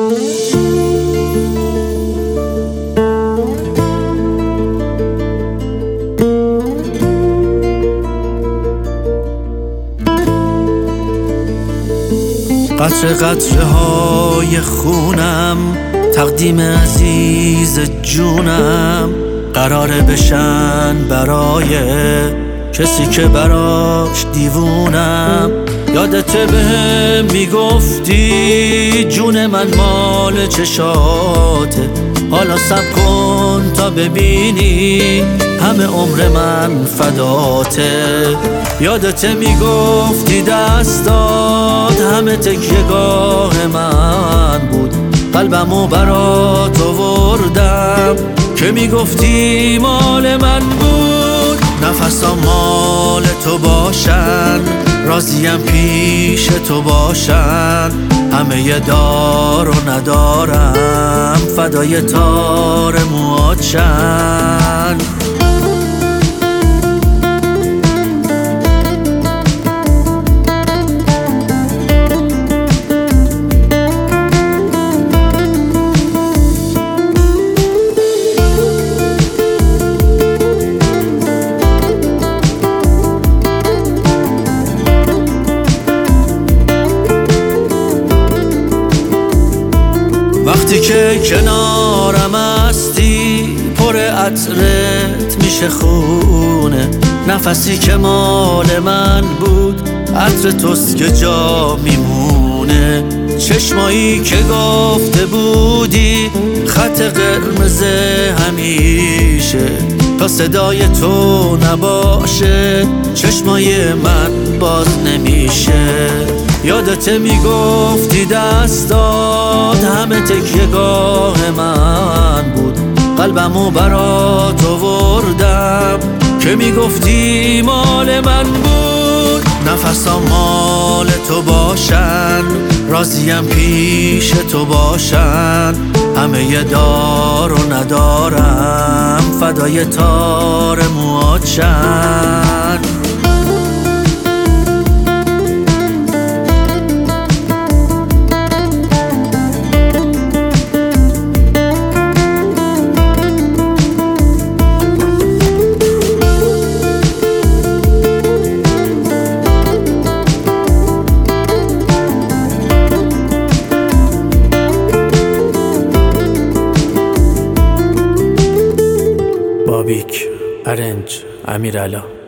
قطره قطره های خونم تقدیم عزیز جونم قراره بشن برای کسی که براش دیوونم. یادته بهم میگفتی جون من مال چشاته، حالا صبر کن تا ببینی همه عمر من فداته. یادته میگفتی دستات همه تکیه‌گاه من بود، قلبمو برات آوردم که میگفتی مال من بود. نفسام مال تو باشن، راضیم پیش تو باشن، همه ی دار و ندارم فدای تار موهات شن. وقتی که کنارم هستی پر عطرت میشه خونه، نفسی که مال من بود عطر توست که جا میمونه. چشمایی که گفته بودی خط قرمز همیشه، تا صدای تو نباشه چشمای من باز نمیشه. یادته میگفتی دستات همه تکیه‌گاه من بود، قلبمو برات آوردم که میگفتی مال من بود. نفسام مال تو باشن، راضیم پیش تو باشن، همه ی دار و ندارم فدای تار موهات شن. بابیک، ارنج، امیرعلا.